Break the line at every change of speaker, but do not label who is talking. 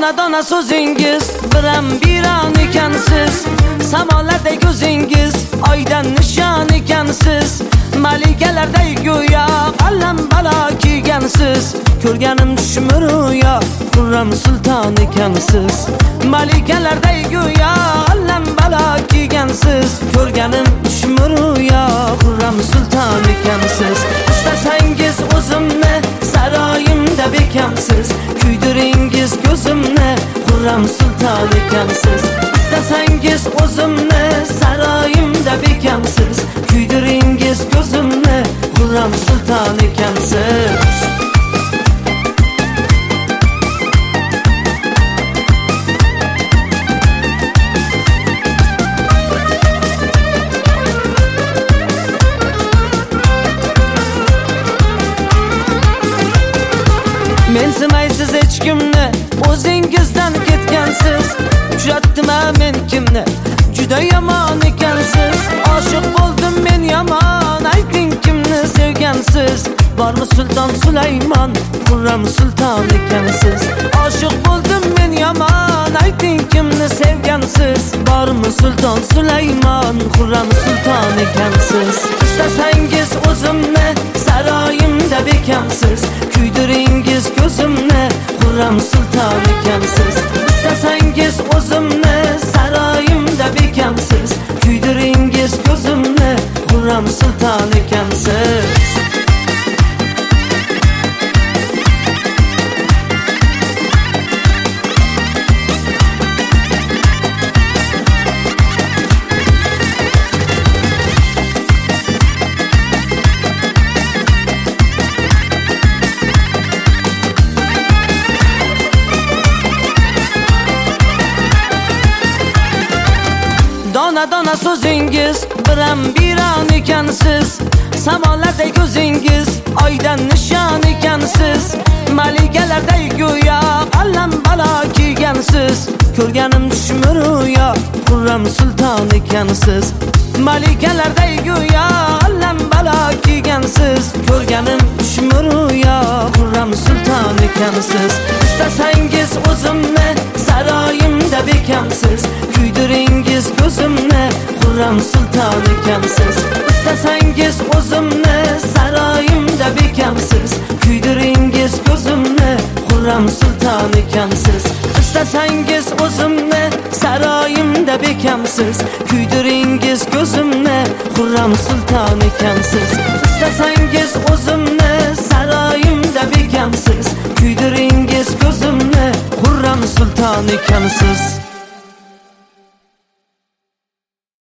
Dona so'zingiz biram biron ekansiz, samolardek ko'zingiz oydan nishon ekansiz, malikalarday go'yo alam balo kiygansiz, ko'rganim tushmi ro'yo Xurram sulton ekansiz, malikalarday go'yo alam balo kiygansiz, ko'rganim tushmi ro'yo Xurram sulton ekansiz. Istasangiz o'zimni saroyimda bekamsiz, kuydiringiz ko'zimni Xurram sulton ekansiz. Istasangiz o'zimni saroyimda bekamsiz, kuydiringiz ko'zimni Xurram sulton ekansiz. Mensimaysiz hech kimni, o'zingizdan ketgansiz, uchratdim-a men kimni, juda yomon ekansiz. Oshiq bo'ldim men yomon, ayting kimni sevgansiz, bormi sulton Sulaymon Xurram sulton ekansiz. Oshiq bo'ldim men yomon, ayting kimni sevgansiz, bormi sulton Sulaymon Xurram sulton ekansiz. Istasangiz o'zimni saroyimda bekamsiz, kuydiringiz ko'zimni Xurram sulton ekansiz. Istasangiz o'zimni saroyimda bekamsiz, kuydiringiz ko'zimni Xurram sulton ekansiz. Dona so'zingiz biram biron ekansiz, samolardek ko'zingiz oydan nishon ekansiz, malikalarday go'yo alam balo kiygansiz, ko'rganim tushmi ro'yo Xurram sulton ekansiz. Malikalarday go'yo alam balo kiygansiz, ko'rganim tushmi ro'yo Xurram sulton ekansiz. Istasangiz o'zimni saroyimda bekamsiz, kuydiringiz ko'zimni Xurram sulton ekansiz. Istasangiz o'zimni saroyimda bekamsiz, kuydiringiz ko'zimni Xurram sulton ekansiz. Istasangiz o'zimni saroyimda bekamsiz, kuydiringiz ko'zimni Xurram sulton ekansiz. Istasangiz o'zimni saroyimda bekamsiz, kuydiringiz ko'zimni Xurram sulton ekansiz.